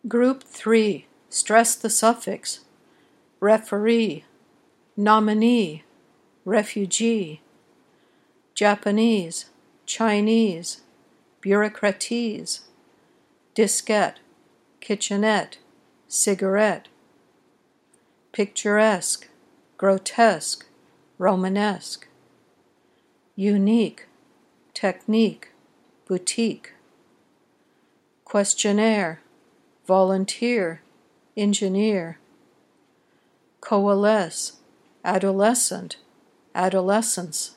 Group 3. Stress the suffix. Referee, nominee, refugee. Japanese, Chinese, bureaucratese. Diskette, kitchenette, cigarette. Picturesque, grotesque, Romanesque. Unique, technique, boutique. Questionnaire, volunteer, engineer. Coalesce, adolescent, adolescence.